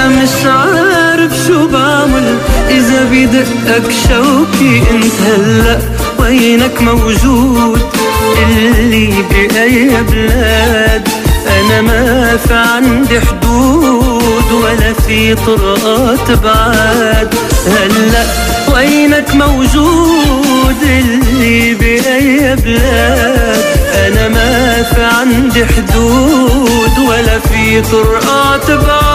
مش عارف شو بعمل إذا بدقك شوقي انت هلأ وينك موجود؟ اللي بأي بلاد أنا ما في عندي حدود ولا في طرقات بعاد. هلأ وينك موجود؟ اللي بأي بلاد أنا ما في عندي حدود ولا في طرقات بعاد.